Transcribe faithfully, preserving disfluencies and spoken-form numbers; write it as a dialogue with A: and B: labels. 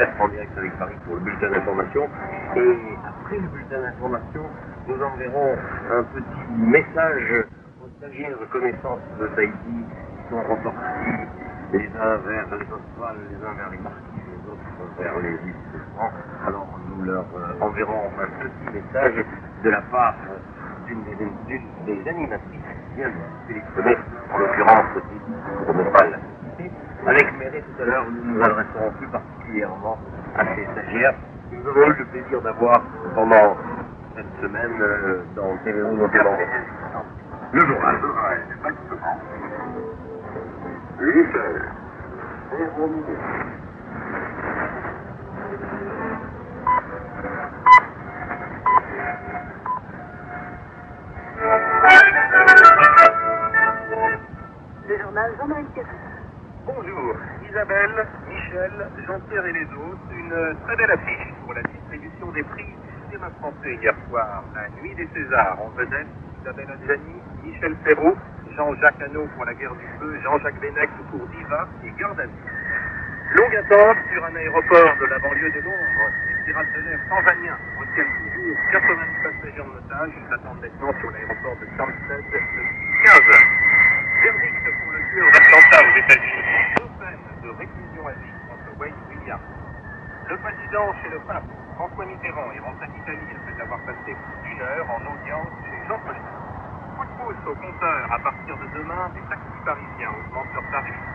A: être en direct avec Paris pour le bulletin d'information. Et après le bulletin d'information, nous enverrons un petit message aux stagiaires de connaissance de Tahiti qui sont repartis les uns vers les Australes, les uns vers les Marquises, les autres vers les îles de France. Alors nous leur euh, enverrons un petit message de la part d'une des, d'une des animatrices qui vient de téléphoner, en l'occurrence pour ne pas la citer. Avec Méré tout à l'heure, nous nous adresserons plus particulièrement à ces stagiaires que nous avons eu le plaisir d'avoir pendant cette semaine euh, dans T V O notamment. Le journal. Exactement. huit heures. zéro minute.
B: Le journal Jean-Marie Cazot.
C: Bonjour, Isabelle, Michel, Jean-Pierre et les autres, une très belle affiche pour la distribution des prix du cinéma français hier soir, la nuit des Césars, en vedette Isabelle Adjani, Michel Serrault, Jean-Jacques Hano pour La Guerre du Feu, Jean-Jacques Benech pour Diva et Gardani. Longue attente sur un aéroport de la banlieue de Londres. Les pirates de l'air tanzaniens retiennent toujours quatre-vingt-dix passagers en otage. Ils attendent maintenant sur l'aéroport de Stansted depuis quinze heures. Verdict pour le tueur d'Atlanta aux États-Unis. Deux peines de réclusion à vie contre Wayne Williams. Le président chez le pape, François Mitterrand, est rentré d'Italie après avoir passé plus d'une heure en audience chez Jean Paul. Coup de pouce au compteur. À partir de demain, des taxis parisiens augmentent leur tarif.